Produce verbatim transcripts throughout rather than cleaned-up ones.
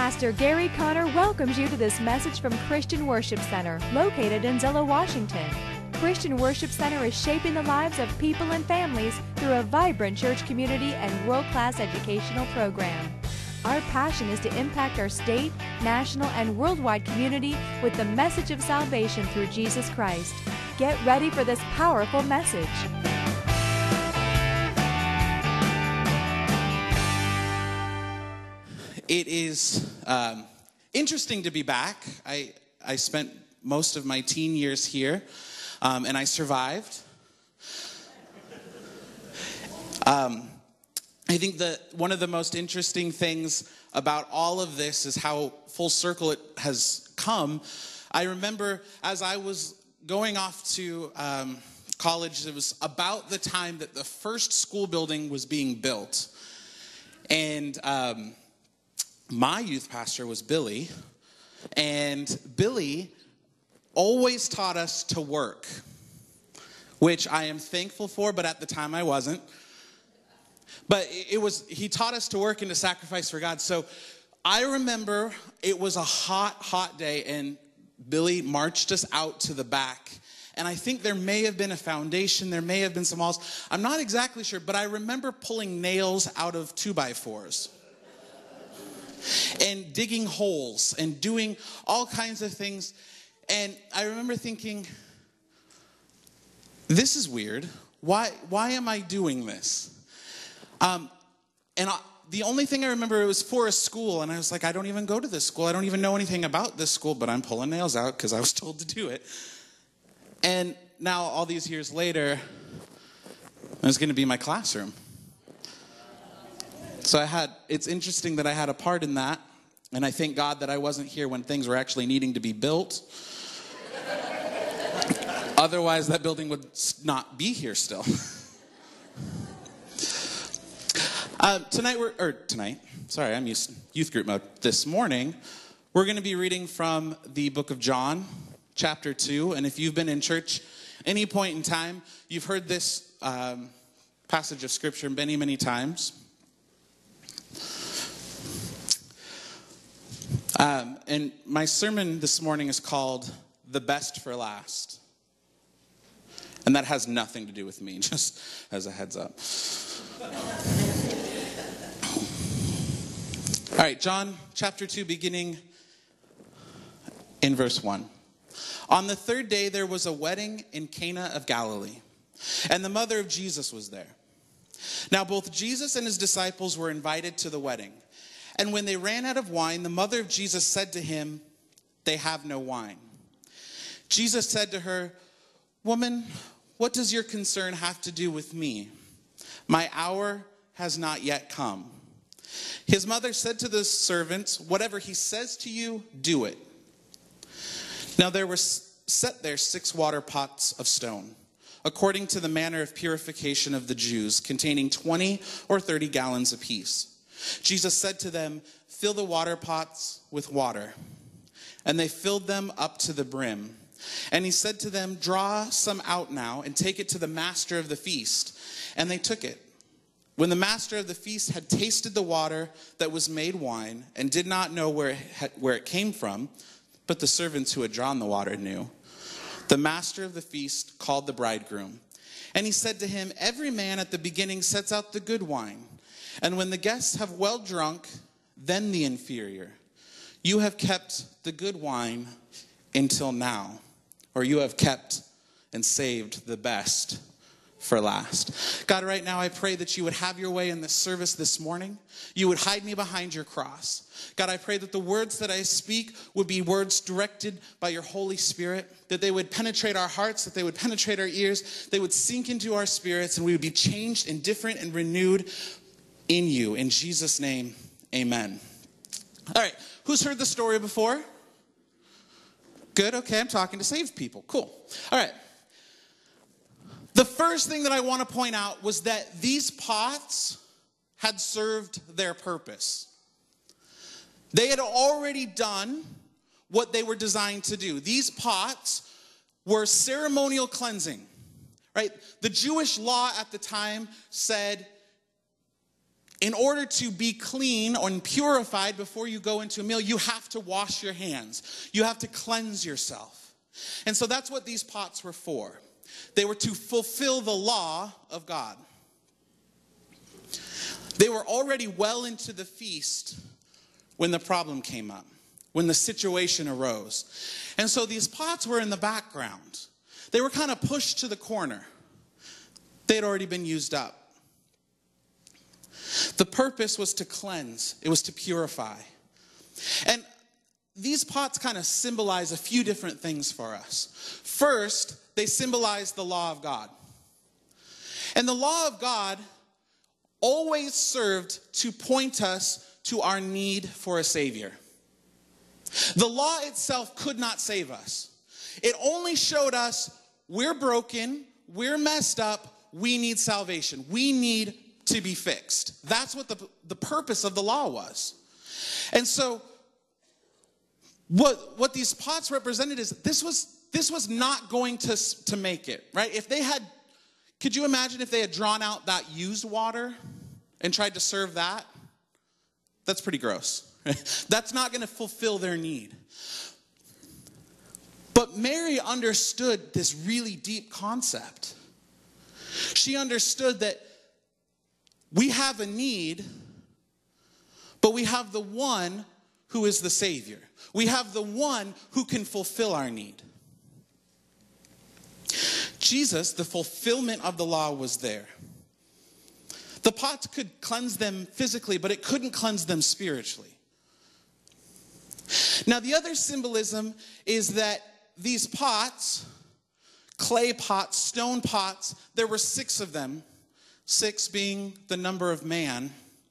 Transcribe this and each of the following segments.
Pastor Gary Connor welcomes you to this message from Christian Worship Center, located in Zillow, Washington. Christian Worship Center is shaping the lives of people and families through a vibrant church community and world-class educational program. Our passion is to impact our state, national, and worldwide community with the message of salvation through Jesus Christ. Get ready for this powerful message. It is um, interesting to be back. I, I spent most of my teen years here, um, and I survived. Um, I think that one of the most interesting things about all of this is how full circle it has come. I remember as I was going off to um, college, it was about the time that the first school building was being built. And um, my youth pastor was Billy, and Billy always taught us to work, which I am thankful for, but at the time I wasn't. But it was, he taught us to work and to sacrifice for God. So I remember it was a hot, hot day, and Billy marched us out to the back. And I think there may have been a foundation, there may have been some walls. I'm not exactly sure, but I remember pulling nails out of two by fours. And digging holes and doing all kinds of things. And I remember thinking, this is weird. Why, why am I doing this? Um, and I, the only thing I remember, it was for a school, and I was like, I don't even go to this school. I don't even know anything about this school, but I'm pulling nails out because I was told to do it. And now, all these years later, it's going to be my classroom. So I had, it's interesting that I had a part in that, and I thank God that I wasn't here when things were actually needing to be built. Otherwise, that building would not be here still. Uh, tonight, we're, or tonight, sorry, I'm used youth group mode. This morning, we're going to be reading from the book of John, chapter two. And if you've been in church any point in time, you've heard this um, passage of scripture many, many times. Um, and my sermon this morning is called The Best for Last. And that has nothing to do with me, just as a heads up. All right, John chapter two, beginning in verse one. On the third day, there was a wedding in Cana of Galilee, and the mother of Jesus was there. Now, both Jesus and his disciples were invited to the wedding. And when they ran out of wine, the mother of Jesus said to him, "They have no wine." Jesus said to her, "Woman, what does your concern have to do with me? My hour has not yet come." His mother said to the servants, "Whatever he says to you, do it." Now there were set there six water pots of stone, according to the manner of purification of the Jews, containing twenty or thirty gallons apiece. Jesus said to them, "Fill the water pots with water." And they filled them up to the brim. And he said to them, "Draw some out now and take it to the master of the feast." And they took it. When the master of the feast had tasted the water that was made wine and did not know where it, had, where it came from, but the servants who had drawn the water knew, the master of the feast called the bridegroom. And he said to him, "Every man at the beginning sets out the good wine, and when the guests have well drunk, then the inferior. You have kept the good wine until now," or you have kept and saved the best for last. God, right now I pray that you would have your way in this service this morning. You would hide me behind your cross. God, I pray that the words that I speak would be words directed by your Holy Spirit, that they would penetrate our hearts, that they would penetrate our ears, they would sink into our spirits, and we would be changed and different and renewed in you. In Jesus' name, amen. All right, who's heard the story before? Good, okay, I'm talking to saved people. Cool. All right. The first thing that I want to point out was that these pots had served their purpose. They had already done what they were designed to do. These pots were ceremonial cleansing, right? The Jewish law at the time said, in order to be clean and purified before you go into a meal, you have to wash your hands. You have to cleanse yourself. And so that's what these pots were for. They were to fulfill the law of God. They were already well into the feast when the problem came up, when the situation arose. And so these pots were in the background. They were kind of pushed to the corner. They had already been used up. The purpose was to cleanse. It was to purify. And these pots kind of symbolize a few different things for us. First, they symbolize the law of God. And the law of God always served to point us to our need for a Savior. The law itself could not save us. It only showed us we're broken, we're messed up, we need salvation. We need to be fixed. That's what the, the purpose of the law was. And so what, what these pots represented is this was, this was not going to, to make it, right? If they had, could you imagine if they had drawn out that used water and tried to serve that? That's pretty gross. That's not going to fulfill their need. But Mary understood this really deep concept. She understood that we have a need, but we have the one who is the Savior. We have the one who can fulfill our need. Jesus, the fulfillment of the law, was there. The pots could cleanse them physically, but it couldn't cleanse them spiritually. Now, the other symbolism is that these pots, clay pots, stone pots, there were six of them, six being the number of man.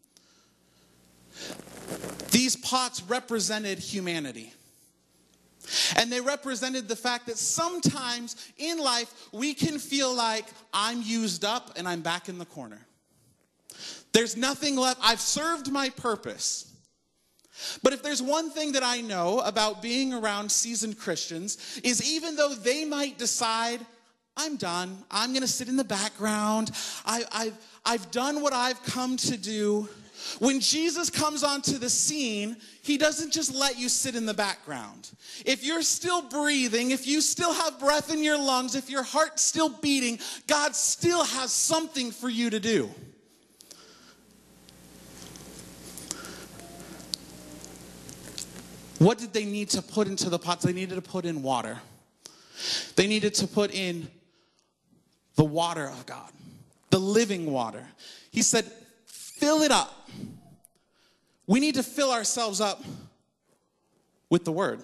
These pots represented humanity. And they represented the fact that sometimes in life we can feel like I'm used up and I'm back in the corner. There's nothing left. I've served my purpose. But if there's one thing that I know about being around seasoned Christians is even though they might decide, I'm done, I'm going to sit in the background, I, I've, I've done what I've come to do. When Jesus comes onto the scene, he doesn't just let you sit in the background. If you're still breathing, if you still have breath in your lungs, if your heart's still beating, God still has something for you to do. What did they need to put into the pots? They needed to put in water. They needed to put in the water of God, the living water. He said, fill it up. We need to fill ourselves up with the word.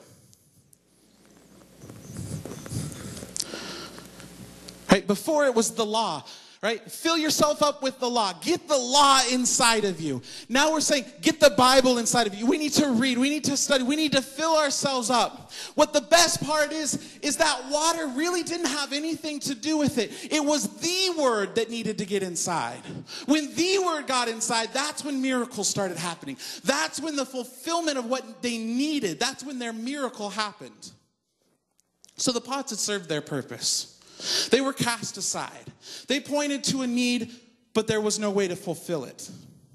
Right? Before it was the law. Right? Fill yourself up with the law. Get the law inside of you. Now we're saying, get the Bible inside of you. We need to read. We need to study. We need to fill ourselves up. What the best part is, is that water really didn't have anything to do with it. It was the word that needed to get inside. When the word got inside, that's when miracles started happening. That's when the fulfillment of what they needed, that's when their miracle happened. So the pots had served their purpose. They were cast aside. They pointed to a need, but there was no way to fulfill it.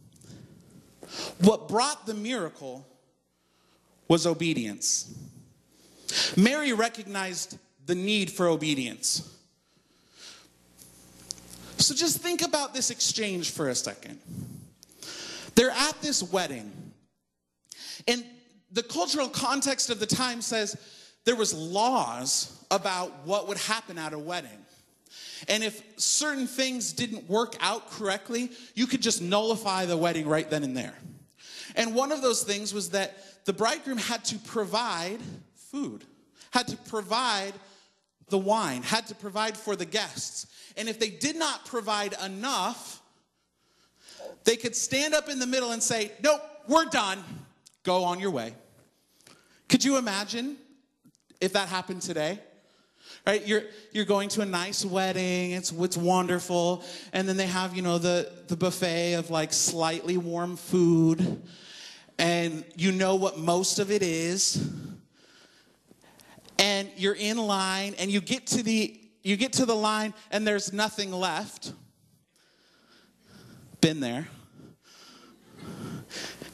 What brought the miracle was obedience. Mary recognized the need for obedience. So just think about this exchange for a second. They're at this wedding. And the cultural context of the time says there was laws about what would happen at a wedding. And if certain things didn't work out correctly, you could just nullify the wedding right then and there. And one of those things was that the bridegroom had to provide food, had to provide the wine, had to provide for the guests. And if they did not provide enough, they could stand up in the middle and say, nope, we're done. Go on your way. Could you imagine if that happened today? Right, you're you're going to a nice wedding, it's it's wonderful, and then they have, you know, the, the buffet of like slightly warm food, and you know what most of it is, and you're in line, and you get to the you get to the line, and there's nothing left. Been there.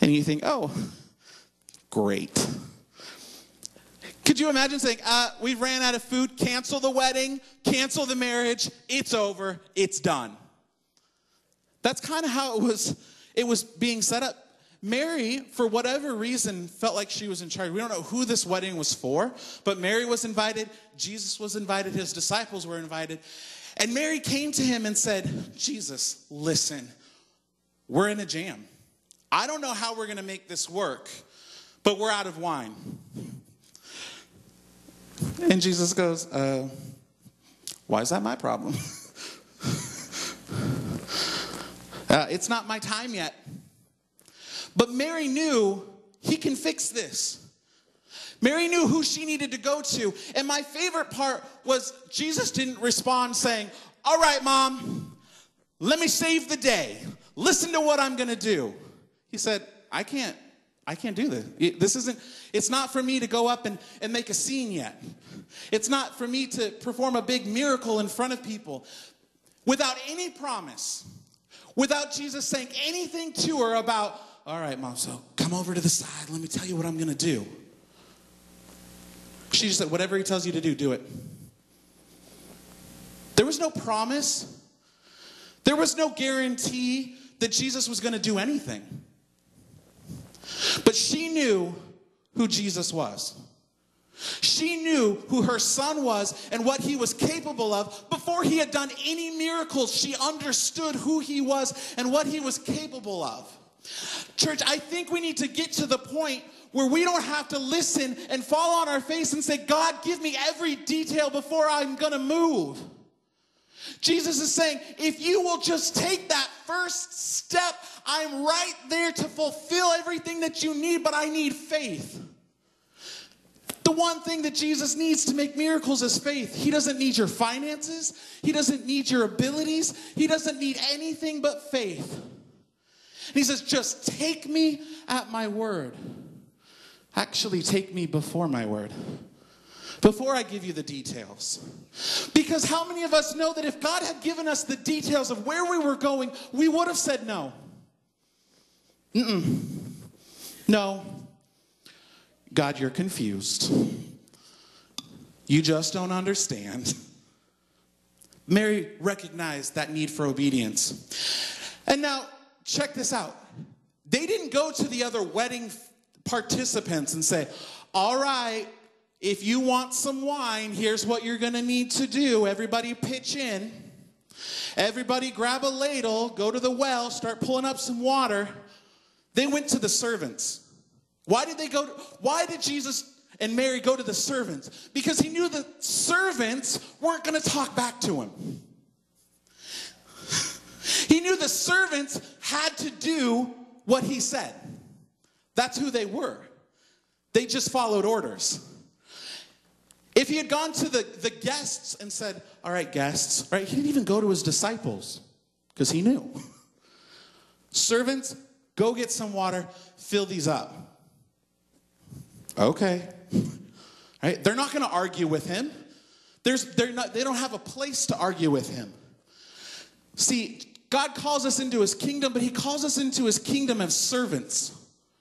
And you think, oh, great. Could you imagine saying, uh, we ran out of food, cancel the wedding, cancel the marriage, it's over, it's done. That's kind of how it was, it was being set up. Mary, for whatever reason, felt like she was in charge. We don't know who this wedding was for, but Mary was invited, Jesus was invited, his disciples were invited. And Mary came to him and said, Jesus, listen, we're in a jam. I don't know how we're going to make this work, but we're out of wine. And Jesus goes, uh, why is that my problem? uh, it's not my time yet. But Mary knew he can fix this. Mary knew who she needed to go to. And my favorite part was Jesus didn't respond saying, all right, Mom, let me save the day. Listen to what I'm going to do. He said, I can't. I can't do this. This isn't, it's not for me to go up and, and make a scene yet. It's not for me to perform a big miracle in front of people. Without any promise, without Jesus saying anything to her about, all right, Mom, so come over to the side. Let me tell you what I'm going to do. She just said, whatever he tells you to do, do it. There was no promise. There was no guarantee that Jesus was going to do anything. But she knew who Jesus was. She knew who her son was and what he was capable of. Before he had done any miracles, she understood who he was and what he was capable of. Church, I think we need to get to the point where we don't have to listen and fall on our face and say, God, give me every detail before I'm going to move. Jesus is saying, if you will just take that first step, I'm right there to fulfill everything that you need, but I need faith. The one thing that Jesus needs to make miracles is faith. He doesn't need your finances. He doesn't need your abilities. He doesn't need anything but faith. And he says, just take me at my word. Actually, take me before my word. Before I give you the details. Because how many of us know that if God had given us the details of where we were going, we would have said no. Mm-mm. No. God, you're confused. You just don't understand. Mary recognized that need for obedience. And now, check this out. They didn't go to the other wedding participants and say, all right, if you want some wine, here's what you're going to need to do. Everybody pitch in. Everybody grab a ladle, go to the well, start pulling up some water. They went to the servants. Why did they go? To, why did Jesus and Mary go to the servants? Because he knew the servants weren't going to talk back to him. He knew the servants had to do what he said. That's who they were. They just followed orders. If he had gone to the, the guests and said, all right, guests, right? He didn't even go to his disciples because he knew. Servants, go get some water, fill these up. Okay. Right? They're not going to argue with him. There's, they're not, they don't have a place to argue with him. See, God calls us into his kingdom, but he calls us into his kingdom as servants.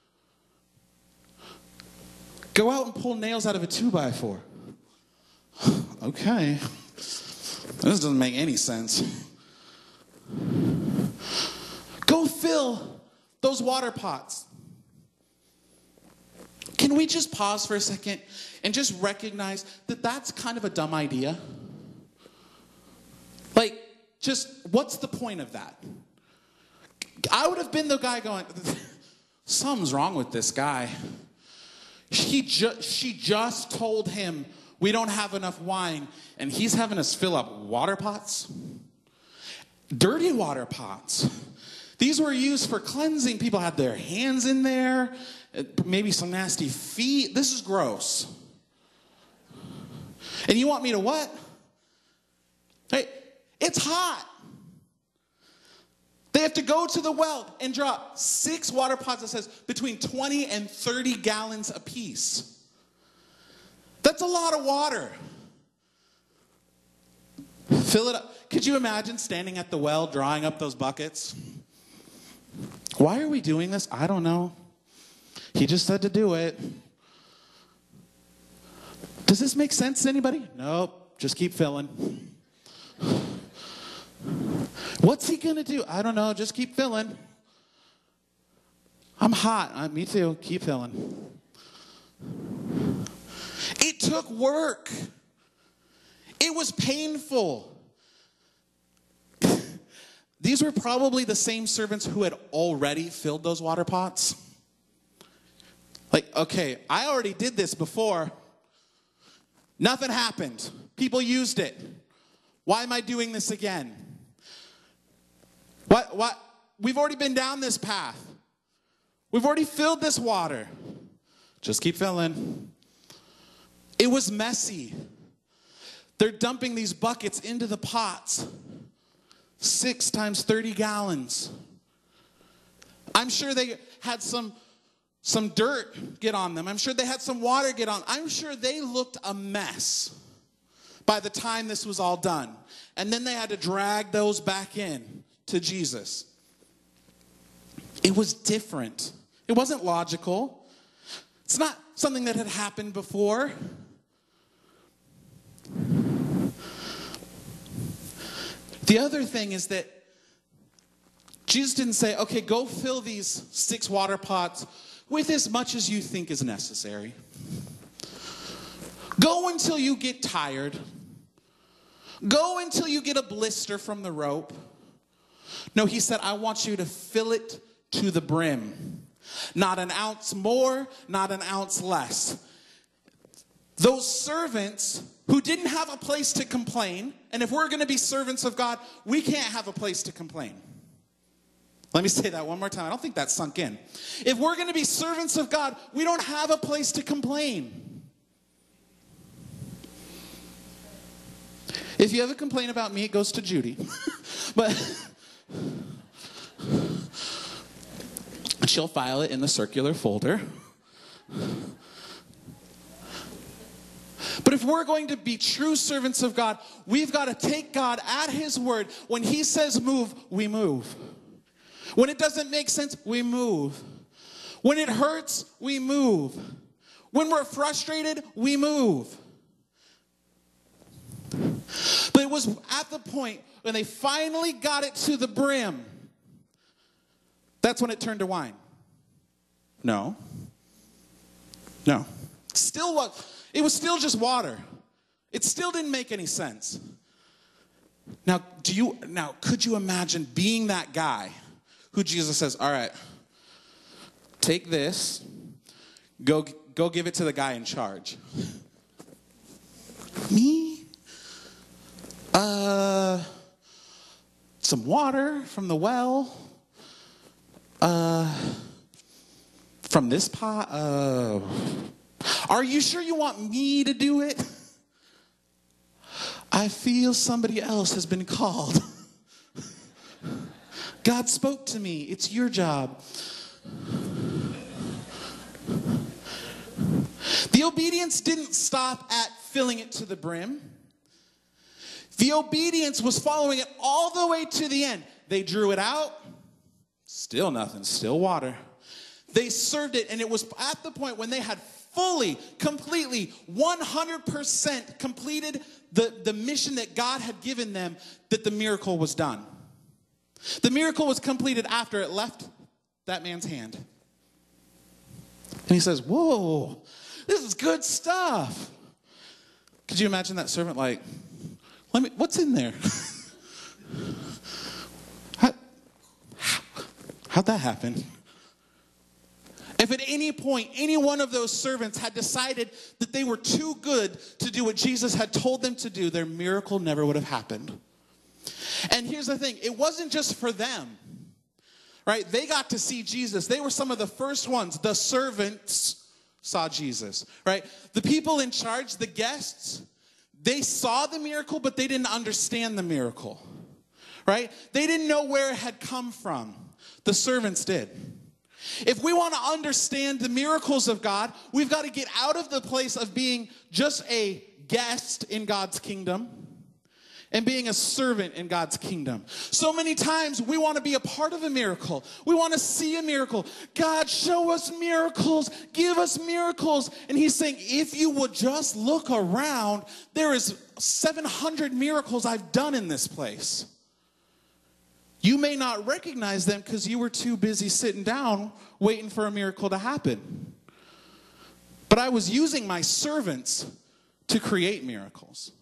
Go out and pull nails out of a two by four. Okay. This doesn't make any sense. Go fill those water pots. Can we just pause for a second and just recognize that that's kind of a dumb idea? Like, just, what's the point of that? I would have been the guy going, something's wrong with this guy. He ju- she just told him, we don't have enough wine, and he's having us fill up water pots? Dirty water pots. These were used for cleansing. People had their hands in there, maybe some nasty feet. This is gross. And you want me to what? Hey, it's hot. They have to go to the well and drop six water pots that says between twenty and thirty gallons apiece. That's a lot of water. Fill it up. Could you imagine standing at the well, drawing up those buckets? Why are we doing this? I don't know. He just said to do it. Does this make sense to anybody? Nope. Just keep filling. What's he going to do? I don't know. Just keep filling. I'm hot. Uh, me too. Keep filling. It took work. It was painful. These were probably the same servants who had already filled those water pots. Like, okay, I already did this before. Nothing happened. People used it. Why am I doing this again? What? What? We've already been down this path. We've already filled this water. Just keep filling. It was messy. They're dumping these buckets into the pots. Six times thirty gallons. I'm sure they had some, some dirt get on them. I'm sure they had some water get on. I'm sure they looked a mess by the time this was all done. And then they had to drag those back in to Jesus. It was different. It wasn't logical. It's not something that had happened before. The other thing is that Jesus didn't say, okay, go fill these six water pots with as much as you think is necessary. Go until you get tired. Go until you get a blister from the rope. No, he said, I want you to fill it to the brim. Not an ounce more, not an ounce less. Those servants who didn't have a place to complain, and if we're going to be servants of God, we can't have a place to complain. Let me say that one more time. I don't think that sunk in. If we're going to be servants of God, we don't have a place to complain. If you have a complaint about me, it goes to Judy. But she'll file it in the circular folder. But if we're going to be true servants of God, we've got to take God at his word. When he says move, we move. When it doesn't make sense, we move. When it hurts, we move. When we're frustrated, we move. But it was at the point when they finally got it to the brim. That's when it turned to wine. No. No. Still what? It was still just water. It still didn't make any sense. Now, do you now could you imagine being that guy who Jesus says, all right, take this, go, go give it to the guy in charge. Me? Uh, some water from the well. Uh, from this pot. Uh, are you sure you want me to do it? I feel somebody else has been called. God spoke to me. It's your job. The obedience didn't stop at filling it to the brim. The obedience was following it all the way to the end. They drew it out. Still nothing. Still water. They served it, and it was at the point when they had fully, completely, one hundred percent completed the, the mission that God had given them that the miracle was done. The miracle was completed after it left that man's hand. And he says, whoa, this is good stuff. Could you imagine that servant like, let me, what's in there? How, how, how'd that happen? If at any point any one of those servants had decided that they were too good to do what Jesus had told them to do, their miracle never would have happened. And here's the thing, it wasn't just for them, right? They got to see Jesus. They were some of the first ones. The servants saw Jesus, right? The people in charge, the guests, they saw the miracle, but they didn't understand the miracle, right? They didn't know where it had come from. The servants did. If we want to understand the miracles of God, we've got to get out of the place of being just a guest in God's kingdom and being a servant in God's kingdom. So many times we want to be a part of a miracle. We want to see a miracle. God, show us miracles. Give us miracles. And he's saying, if you would just look around, there is seven hundred miracles I've done in this place. You may not recognize them because you were too busy sitting down waiting for a miracle to happen. But I was using my servants to create miracles.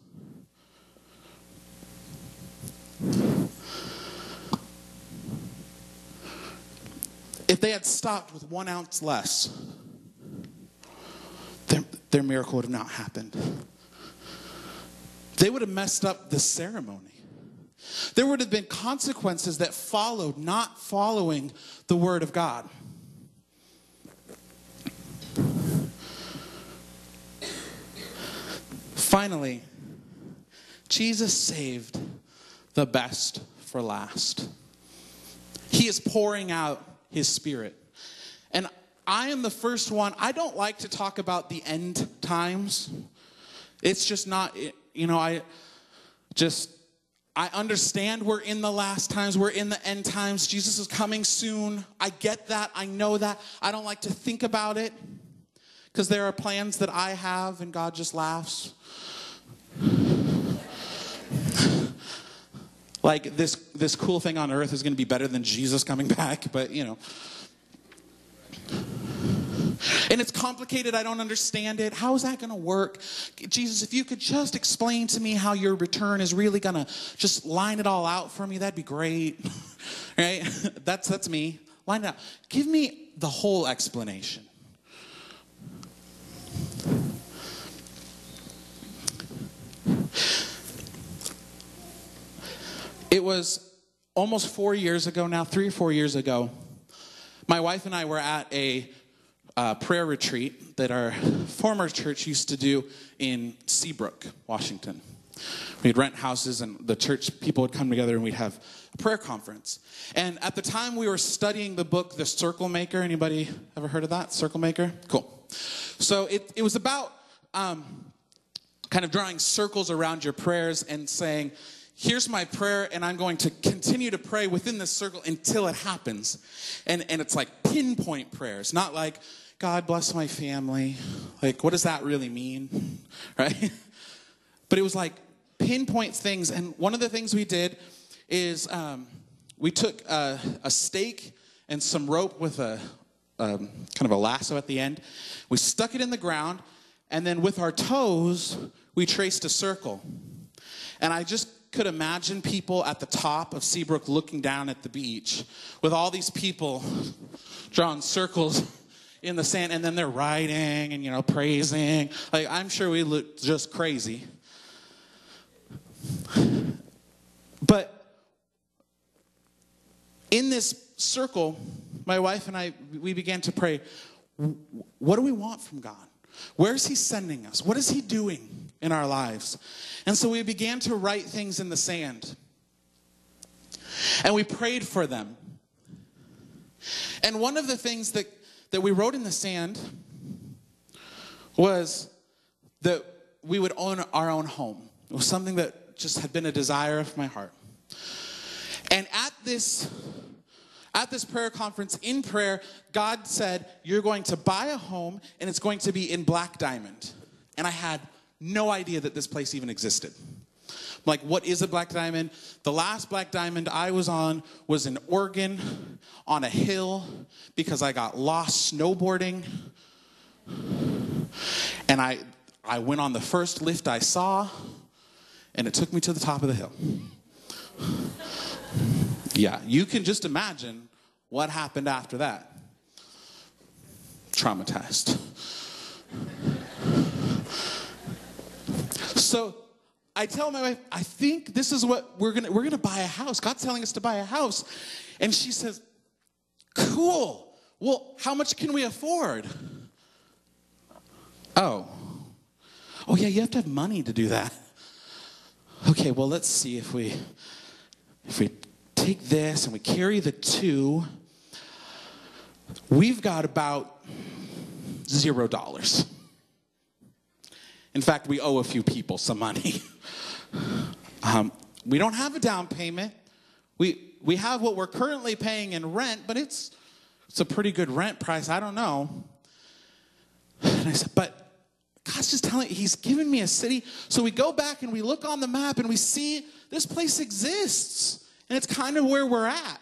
If they had stopped with one ounce less, their, their miracle would have not happened. They would have messed up the ceremony. There would have been consequences that followed not following the word of God. Finally, Jesus saved the best for last. He is pouring out his Spirit. And I am the first one. I don't like to talk about the end times. It's just not, you know, I just, I understand we're in the last times. We're in the end times. Jesus is coming soon. I get that. I know that. I don't like to think about it because there are plans that I have and God just laughs. Like this, this cool thing on earth is going to be better than Jesus coming back, but you know. And it's complicated. I don't understand it. How is that going to work? Jesus, if you could just explain to me how your return is really going to just line it all out for me, that'd be great. Right? That's, that's me. Line it out. Give me the whole explanation. It was almost four years ago now, three or four years ago. My wife and I were at a uh, prayer retreat that our former church used to do in Seabrook, Washington. We'd rent houses and the church people would come together and we'd have a prayer conference. And at the time we were studying the book, The Circle Maker. Anybody ever heard of that? Circle Maker? Cool. So it, it was about um, kind of drawing circles around your prayers and saying, here's my prayer, and I'm going to continue to pray within this circle until it happens. And and it's like pinpoint prayers, not like, God bless my family. Like, what does that really mean? Right? But it was like pinpoint things. And one of the things we did is um, we took a, a stake and some rope with a um, kind of a lasso at the end. We stuck it in the ground, and then with our toes, we traced a circle. And I just could imagine people at the top of Seabrook looking down at the beach with all these people drawing circles in the sand, and then they're writing and, you know, praising. Like, I'm sure we looked just crazy. But in this circle, my wife and I, we began to pray, what do we want from God? Where is he sending us? What is he doing in our lives? And so we began to write things in the sand. And we prayed for them. And one of the things that, that we wrote in the sand was that we would own our own home. It was something that just had been a desire of my heart. And at this At this prayer conference, in prayer, God said, you're going to buy a home, and it's going to be in Black Diamond. And I had no idea that this place even existed. I'm like, what is a Black Diamond? The last Black Diamond I was on was in Oregon on a hill because I got lost snowboarding. And I, I went on the first lift I saw, and it took me to the top of the hill. Yeah, you can just imagine what happened after that. Traumatized. So I tell my wife, I think this is what we're gonna we're gonna buy a house. God's telling us to buy a house. And she says, cool. Well, how much can we afford? Oh. Oh yeah, you have to have money to do that. Okay, well, let's see if we if we take this and we carry the two, we've got about zero dollars. In fact, we owe a few people some money. Um, we don't have a down payment. We we have what we're currently paying in rent, but it's it's a pretty good rent price. I don't know. And I said, but God's just telling, he's given me a city. So we go back and we look on the map and we see this place exists. And it's kind of where we're at.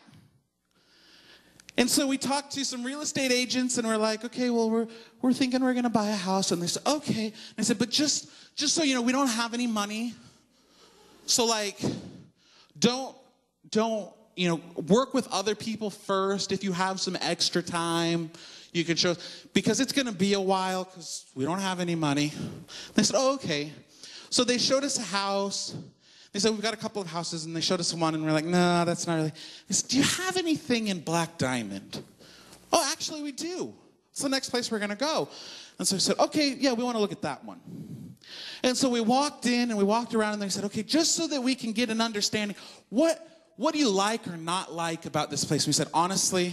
And so we talked to some real estate agents and we're like, okay, well, we're we're thinking we're going to buy a house. And they said, okay. And I said, but just, just so you know, we don't have any money. So like, don't, don't, you know, work with other people first. If you have some extra time, you can show, because it's going to be a while because we don't have any money. They said, oh, okay. So they showed us a house. They said, we've got a couple of houses, and they showed us one, and we're like, no, that's not really. They said, do you have anything in Black Diamond? Oh, actually, we do. It's the next place we're going to go. And so I said, okay, yeah, we want to look at that one. And so we walked in, and we walked around, and they said, okay, just so that we can get an understanding, what, what do you like or not like about this place? And we said, honestly,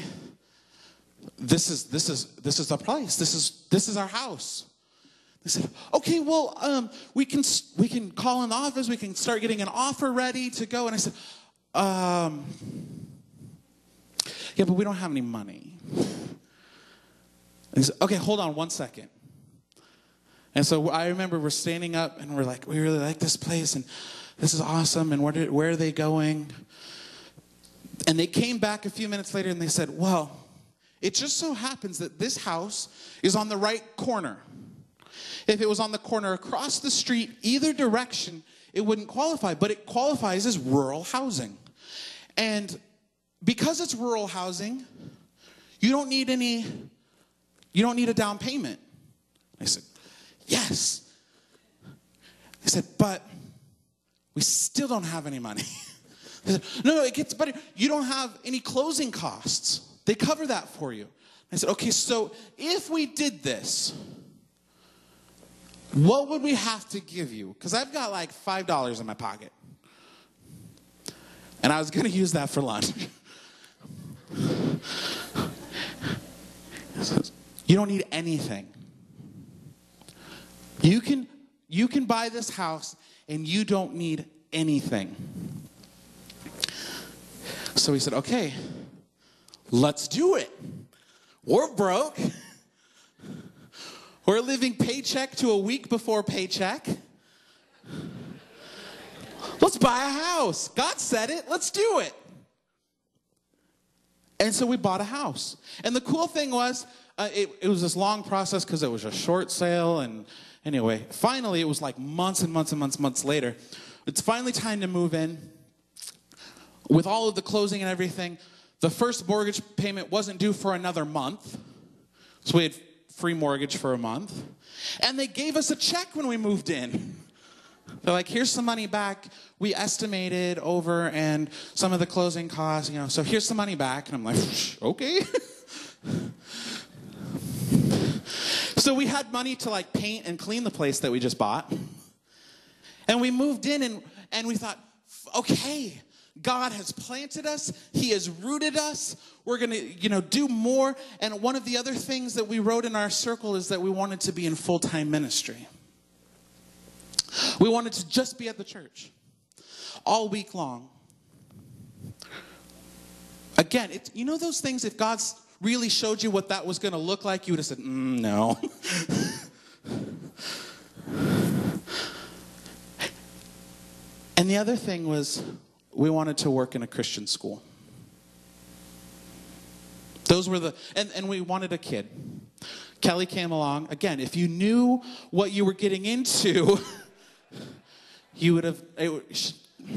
this is, this is, this is the place. This is, this is our house. They said, okay, well, um, we can we can call in the office. We can start getting an offer ready to go. And I said, um, yeah, but we don't have any money. And he said, okay, hold on one second. And so I remember we're standing up and we're like, we really like this place and this is awesome. And where, did, where are they going? And they came back a few minutes later and they said, well, it just so happens that this house is on the right corner. If it was on the corner across the street, either direction, it wouldn't qualify. But it qualifies as rural housing. And because it's rural housing, you don't need any, you don't need a down payment. I said, yes. I said, but we still don't have any money. They said, no, no, it gets better. You don't have any closing costs. They cover that for you. I said, okay, so if we did this, what would we have to give you? Because I've got like five dollars in my pocket. And I was going to use that for lunch. You don't need anything. You can, you can buy this house and you don't need anything. So he said, okay, let's do it. We're broke. We're living paycheck to a week before paycheck. Let's buy a house. God said it. Let's do it. And so we bought a house. And the cool thing was, uh, it, it was this long process because it was a short sale. And anyway, finally, it was like months and months and months, months later. It's finally time to move in. With all of the closing and everything, the first mortgage payment wasn't due for another month. So we had free mortgage for a month. And they gave us a check when we moved in. They're like, here's some money back. We estimated over and some of the closing costs, you know, so here's some money back. And I'm like, okay. So we had money to like paint and clean the place that we just bought. And we moved in and, and we thought, okay, God has planted us. He has rooted us. We're going to, you know, do more. And one of the other things that we wrote in our circle is that we wanted to be in full-time ministry. We wanted to just be at the church all week long. Again, it's, you know those things, if God's really showed you what that was going to look like, you would have said, mm, no. And the other thing was, we wanted to work in a Christian school. Those were the, and, and we wanted a kid. Kelly came along. Again, if you knew what you were getting into, you would have, it,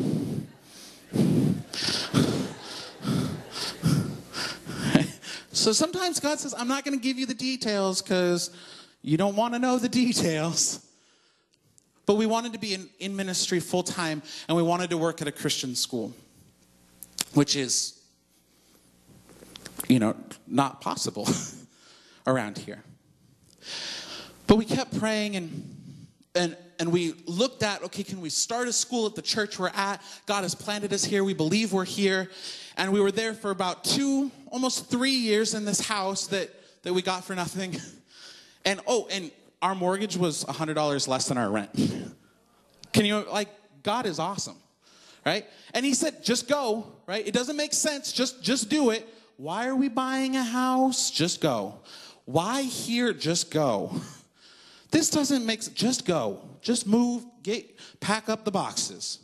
so sometimes God says, I'm not going to give you the details because you don't want to know the details. But we wanted to be in, in ministry full time, and we wanted to work at a Christian school, which is, you know, not possible around here. But we kept praying, and and and we looked at, okay, can we start a school at the church we're at? God has planted us here. We believe we're here. And we were there for about two, almost three years in this house that, that we got for nothing. And, oh, and our mortgage was one hundred dollars less than our rent. Can you, like, God is awesome. right? And he said, just go, right? It doesn't make sense. Just, just do it. Why are we buying a house? Just go. Why here? Just go. This doesn't make sense. Just go. Just move, get, pack up the boxes.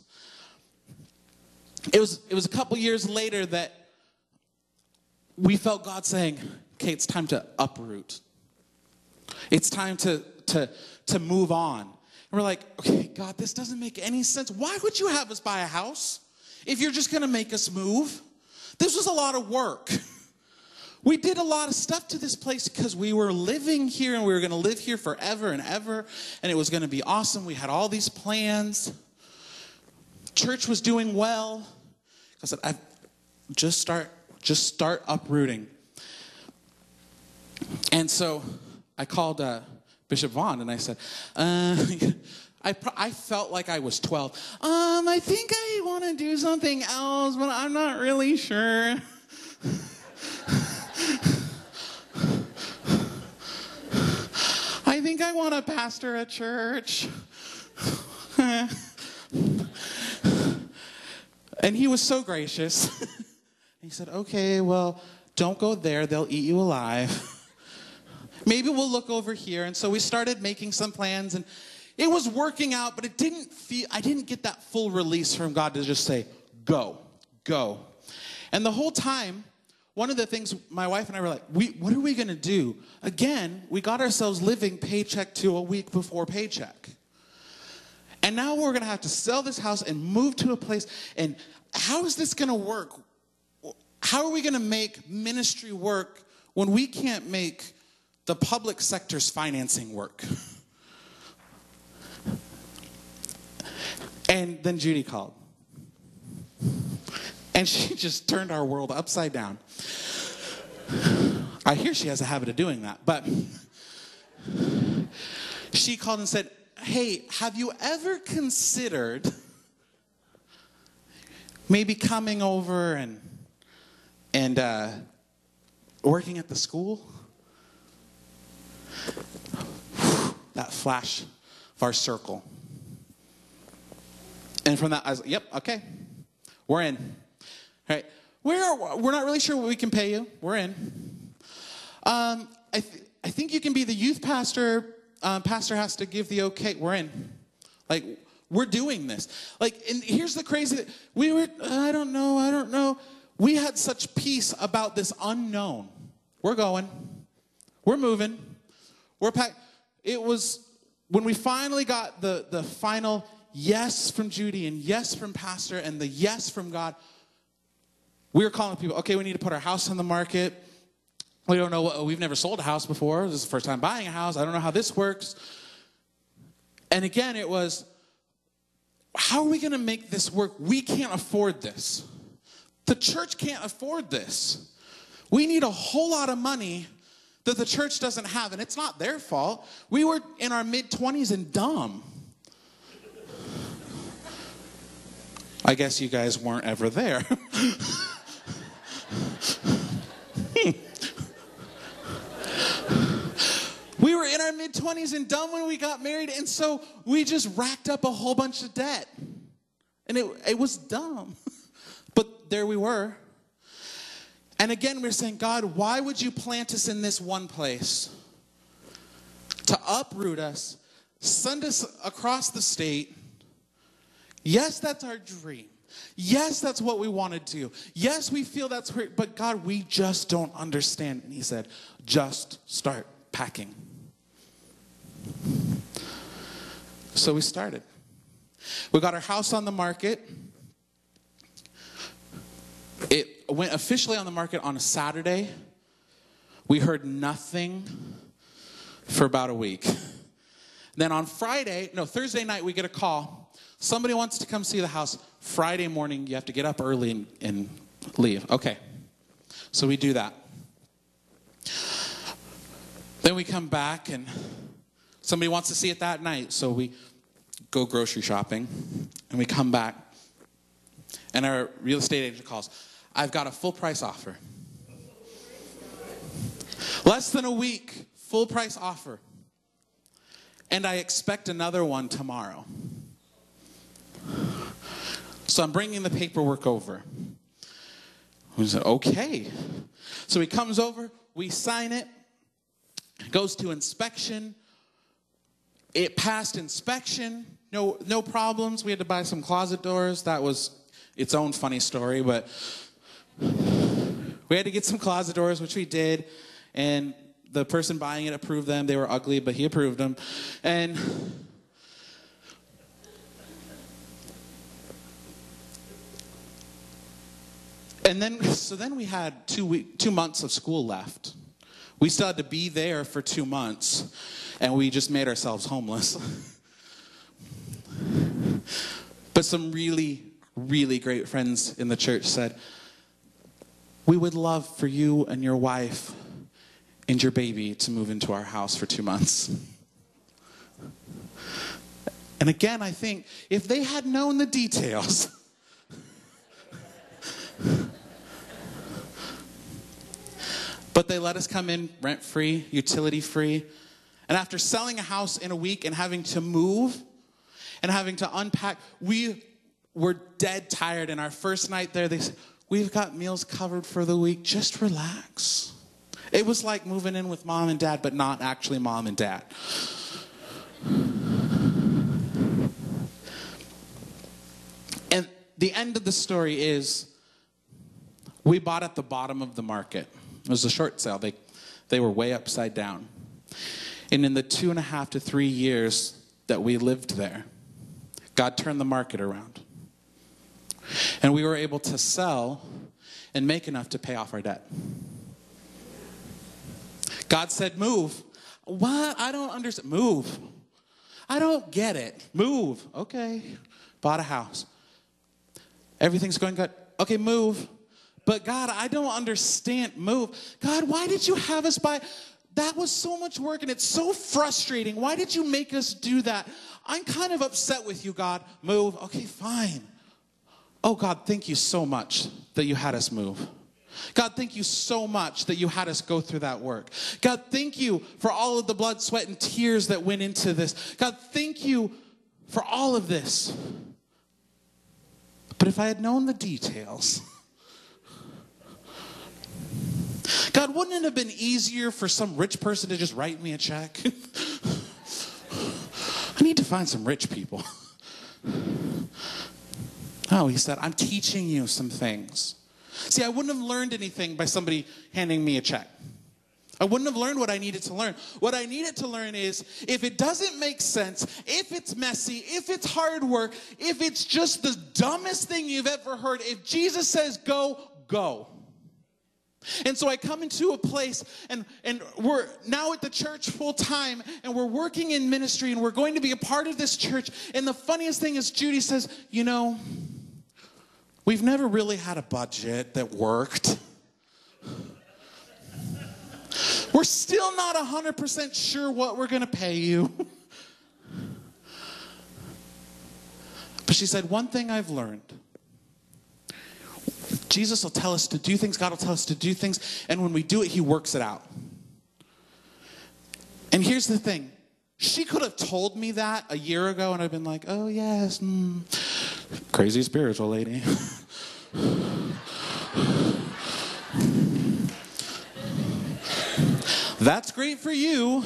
It was, it was a couple years later that we felt God saying, okay, it's time to uproot. It's time to, to, to move on. And we're like, okay, God, this doesn't make any sense. Why would you have us buy a house if you're just going to make us move? This was a lot of work. We did a lot of stuff to this place because we were living here and we were going to live here forever and ever. And it was going to be awesome. We had all these plans. Church was doing well. I said, I just start, just start uprooting. And so I called uh, Bishop Vaughn and I said, uh, I, I felt like I was twelve. Um, I think I want to do something else, but I'm not really sure. I think I want to pastor a church. And he was so gracious. He said, okay, well, don't go there. They'll eat you alive. Maybe we'll look over here. And so we started making some plans, and it was working out, but it didn't feel, I didn't get that full release from God to just say, go, go. And the whole time, one of the things my wife and I were like, we, what are we going to do? Again, we got ourselves living paycheck to a week before paycheck. And now we're going to have to sell this house and move to a place. And how is this going to work? How are we going to make ministry work when we can't make the public sector's financing work? And then Judy called. And she just turned our world upside down. I hear she has a habit of doing that. But she called and said, hey, have you ever considered maybe coming over and and uh, working at the school? That flash of our circle. And from that, I was like, yep, okay, we're in. All right, we're, we're not really sure what we can pay you. We're in. Um, I, th- I think you can be the youth pastor. Um, pastor has to give the okay. We're in. Like, we're doing this. Like, and here's the crazy, we were, I don't know, I don't know. We had such peace about this unknown. We're going. We're moving. We're packed. It was, when we finally got the, the final yes from Judy and yes from pastor and the yes from God, we were calling people, okay, we need to put our house on the market. We don't know, what, we've never sold a house before. This is the first time buying a house. I don't know how this works. And again, it was, how are we going to make this work? We can't afford this. The church can't afford this. We need a whole lot of money that the church doesn't have, and it's not their fault. We were in our mid-twenties and dumb. I guess you guys weren't ever there. We were in our mid-twenties and dumb when we got married, and so we just racked up a whole bunch of debt. And it, it was dumb. But there we were. And again, we're saying, God, why would you plant us in this one place? To uproot us, send us across the state. Yes, that's our dream. Yes, that's what we want to do. Yes, we feel that's where, but God, we just don't understand. And he said, just start packing. So we started. We got our house on the market. It went officially on the market on a Saturday. We heard nothing for about a week. Then on Friday, no, Thursday night, we get a call. Somebody wants to come see the house. Friday morning, you have to get up early and, and leave. Okay. So we do that. Then we come back and somebody wants to see it that night. So we go grocery shopping and we come back. And our real estate agent calls. I've got a full price offer. Less than a week, full price offer. And I expect another one tomorrow. So I'm bringing the paperwork over. We said, okay. So he comes over, we sign it, it goes to inspection. It passed inspection, no, no problems. We had to buy some closet doors. That was its own funny story, but we had to get some closet doors, which we did, and the person buying it approved them. They were ugly, but he approved them. And and then, so then we had two week, two months of school left. We still had to be there for two months, and we just made ourselves homeless. But some really, really great friends in the church said, we would love for you and your wife and your baby to move into our house for two months. And again, I think if they had known the details, but they let us come in rent-free, utility-free. And after selling a house in a week and having to move and having to unpack, we were dead tired. And our first night there, they said, we've got meals covered for the week. Just relax. It was like moving in with mom and dad, but not actually mom and dad. And the end of the story is we bought at the bottom of the market. It was a short sale. They, they were way upside down. And in the two and a half to three years that we lived there, God turned the market around. And we were able to sell and make enough to pay off our debt. God said, move. What? I don't understand. Move. I don't get it. Move. Okay. Bought a house. Everything's going good. Okay, move. But God, I don't understand. Move. God, why did you have us buy? That was so much work and it's so frustrating. Why did you make us do that? I'm kind of upset with you, God. Move. Okay, fine. Oh, God, thank you so much that you had us move. God, thank you so much that you had us go through that work. God, thank you for all of the blood, sweat, and tears that went into this. God, thank you for all of this. But if I had known the details, God, wouldn't it have been easier for some rich person to just write me a check? I need to find some rich people. Oh, he said, I'm teaching you some things. See, I wouldn't have learned anything by somebody handing me a check. I wouldn't have learned what I needed to learn. What I needed to learn is, if it doesn't make sense, if it's messy, if it's hard work, if it's just the dumbest thing you've ever heard, if Jesus says go, go. And so I come into a place, and, and we're now at the church full time, and we're working in ministry, and we're going to be a part of this church. And the funniest thing is Judy says, you know, we've never really had a budget that worked. We're still not one hundred percent sure what we're going to pay you. But she said, one thing I've learned, Jesus will tell us to do things, God will tell us to do things, and when we do it, he works it out. And here's the thing. She could have told me that a year ago, and I've been like, oh, yes, mm, crazy spiritual lady. That's great for you.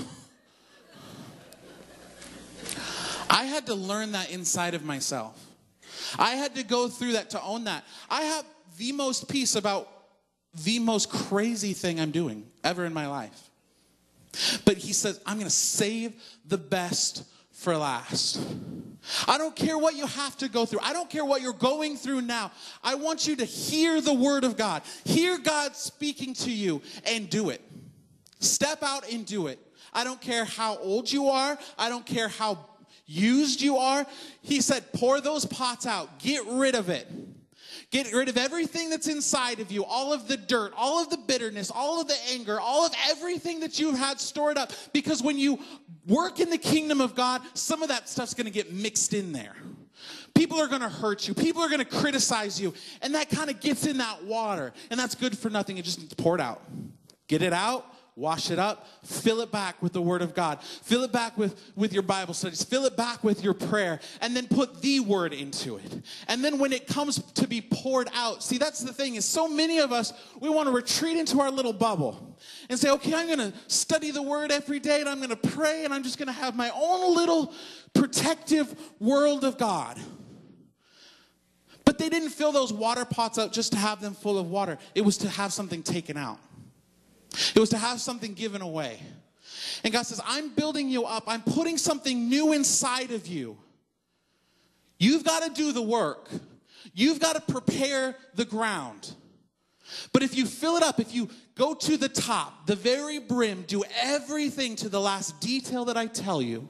I had to learn that inside of myself. I had to go through that to own that. I have the most peace about the most crazy thing I'm doing ever in my life. But he says, I'm going to save the best for last. I don't care what you have to go through. I don't care what you're going through now. I want you to hear the word of God. Hear God speaking to you and do it. Step out and do it. I don't care how old you are. I don't care how used you are. He said, pour those pots out. Get rid of it. Get rid of everything that's inside of you, all of the dirt, all of the bitterness, all of the anger, all of everything that you've had stored up. Because when you work in the kingdom of God, some of that stuff's going to get mixed in there. People are going to hurt you. People are going to criticize you. And that kind of gets in that water. And that's good for nothing. It just needs poured out. Get it out. Wash it up, fill it back with the Word of God. Fill it back with, with your Bible studies. Fill it back with your prayer. And then put the Word into it. And then when it comes to be poured out, see, that's the thing, is so many of us, we want to retreat into our little bubble and say, okay, I'm going to study the Word every day, and I'm going to pray, and I'm just going to have my own little protective world of God. But they didn't fill those water pots up just to have them full of water. It was to have something taken out. It was to have something given away. And God says, I'm building you up. I'm putting something new inside of you. You've got to do the work. You've got to prepare the ground. But if you fill it up, if you go to the top, the very brim, do everything to the last detail that I tell you,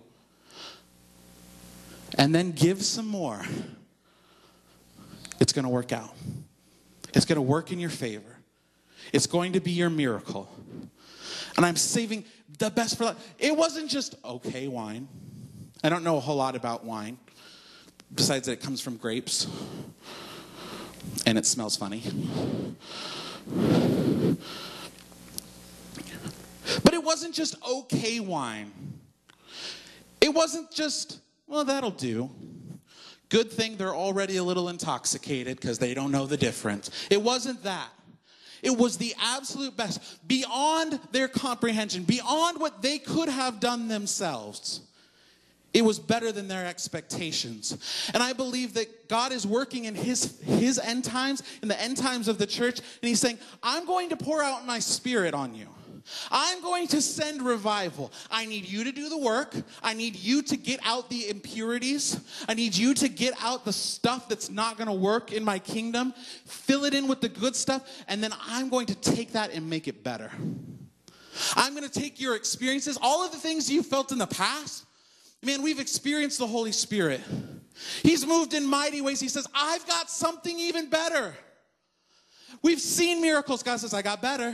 and then give some more, it's going to work out. It's going to work in your favor. It's going to be your miracle. And I'm saving the best for life. It wasn't just okay wine. I don't know a whole lot about wine, besides that it comes from grapes. And it smells funny. But it wasn't just okay wine. It wasn't just, well, that'll do. Good thing they're already a little intoxicated because they don't know the difference. It wasn't that. It was the absolute best, beyond their comprehension, beyond what they could have done themselves. It was better than their expectations. And I believe that God is working in his, his end times, in the end times of the church, and he's saying, I'm going to pour out my Spirit on you. I'm going to send revival. I need you to do the work. I need you to get out the impurities. I need you to get out the stuff that's not going to work in my kingdom. Fill it in with the good stuff, and then I'm going to take that and make it better. I'm going to take your experiences, all of the things you felt in the past. Man, we've experienced the Holy Spirit. He's moved in mighty ways. He says, I've got something even better. We've seen miracles. God says, I got better.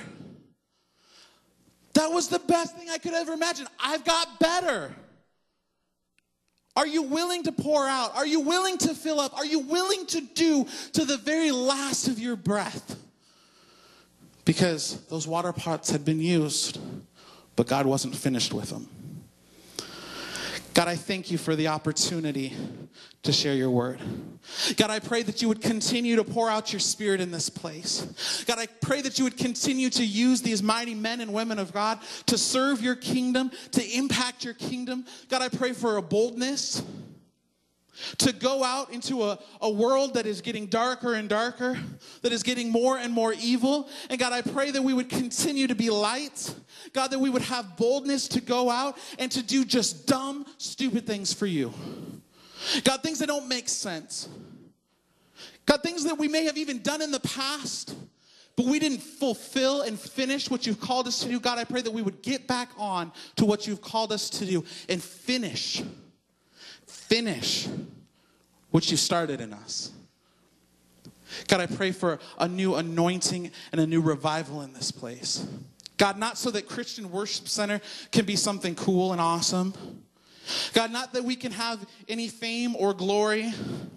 That was the best thing I could ever imagine. I've got better. Are you willing to pour out? Are you willing to fill up? Are you willing to do to the very last of your breath? Because those water pots had been used, but God wasn't finished with them. God, I thank you for the opportunity to share your word. God, I pray that you would continue to pour out your Spirit in this place. God, I pray that you would continue to use these mighty men and women of God to serve your kingdom, to impact your kingdom. God, I pray for a boldness to go out into a, a world that is getting darker and darker, that is getting more and more evil. And God, I pray that we would continue to be light. God, that we would have boldness to go out and to do just dumb, stupid things for you. God, things that don't make sense. God, things that we may have even done in the past, but we didn't fulfill and finish what you've called us to do. God, I pray that we would get back on to what you've called us to do and finish Finish what you started in us. God, I pray for a new anointing and a new revival in this place. God, not so that Christian Worship Center can be something cool and awesome. God, not that we can have any fame or glory.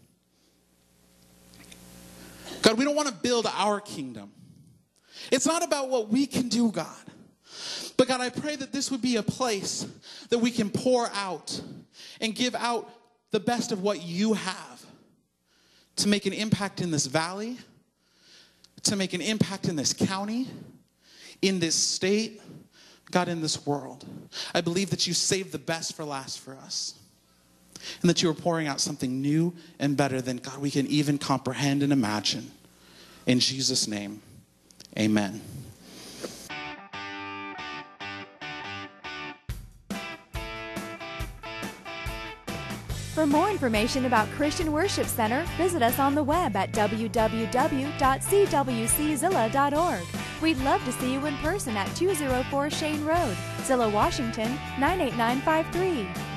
God, we don't want to build our kingdom. It's not about what we can do, God. But God, I pray that this would be a place that we can pour out and give out the best of what you have to make an impact in this valley, to make an impact in this county, in this state, God, in this world. I believe that you saved the best for last for us, and that you are pouring out something new and better than, God, we can even comprehend and imagine. In Jesus' name, amen. For more information about Christian Worship Center, visit us on the web at w w w dot c w c zilla dot org. We'd love to see you in person at two oh four Shane Road, Zillah, Washington, nine eight nine five three.